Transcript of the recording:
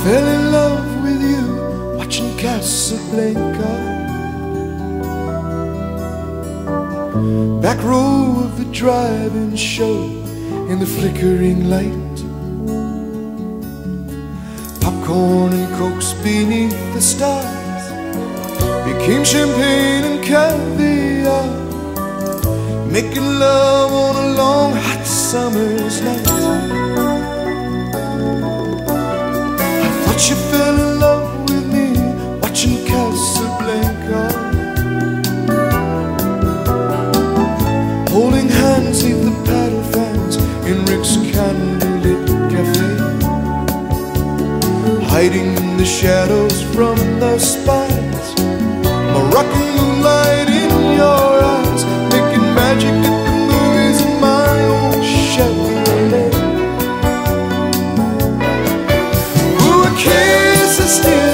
Fell in love with you watching Casablanca. Back row of the drive-in show in the flickering light. Popcorn and cokes beneath the stars became champagne and caviar. Making love on a long hot summer's night. I thought you fell in love with me watching Casablanca. Holding hands neath the paddle fans in Rick's candlelit cafe. Hiding in the shadows from the spies. Moroccan moonlight in your eyes. Making magic at the movies in my old Chevrolet. Ooh, a kiss is still